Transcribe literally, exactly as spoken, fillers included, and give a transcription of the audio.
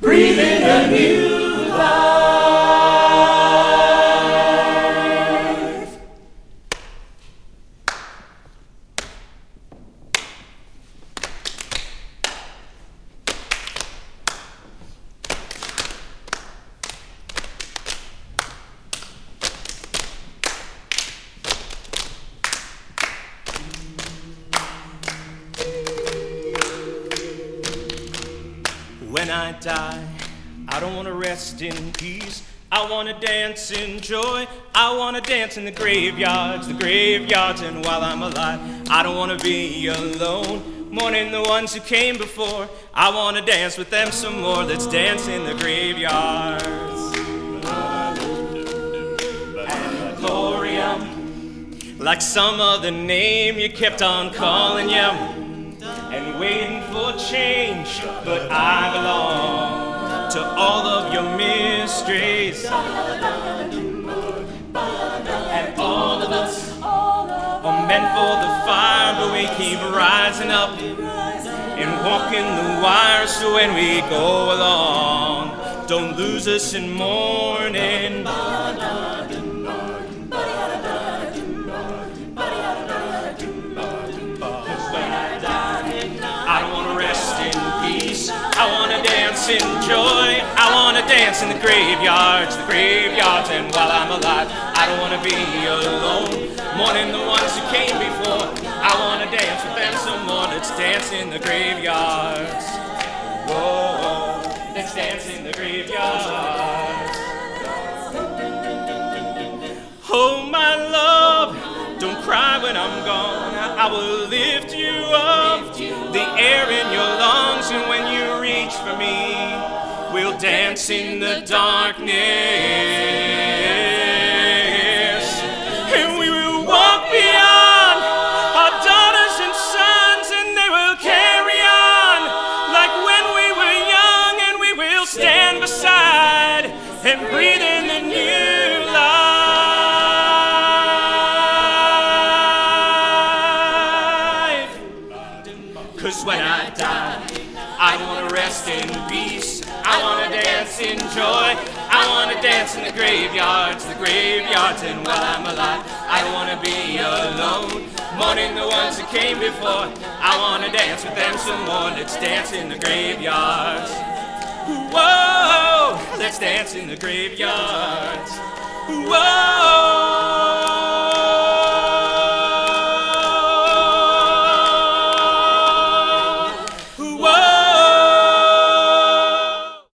breathing a new life. When I die, I don't want to rest in peace. I want to dance in joy. I want to dance in the graveyards, the graveyards, and while I'm alive, I don't want to be alone, mourning the ones who came before. I want to dance with them some more. Let's dance in the graveyards. And Gloria, like some other name, you kept on calling you and waiting for change, but I belong to all of your mysteries. And all of us are meant for the fire, but we keep rising up and walking the wire. So when we go along, don't lose us in mourning. I wanna dance in joy. I wanna dance in the graveyards, the graveyards, and while I'm alive, I don't wanna be alone, mourning the ones who came before. I wanna dance with them some more. Let's dance in the graveyards. Whoa, let's dance in the graveyards. Oh my love, don't cry when I'm gone. I will lift you up, the air in your lungs, and when you reach for me, we'll dance in the darkness, and we will walk beyond our daughters and sons, and they will carry on like when we were young, and we will stand beside and breathe in the new life. 'Cause when I die, I wanna rest in peace. I wanna dance in joy. I wanna dance in the graveyards, the graveyards, and while I'm alive, I don't wanna be alone, mourning the ones who came before. I wanna dance with them some more. Let's dance in the graveyards. Whoa, let's dance in the graveyards. Whoa.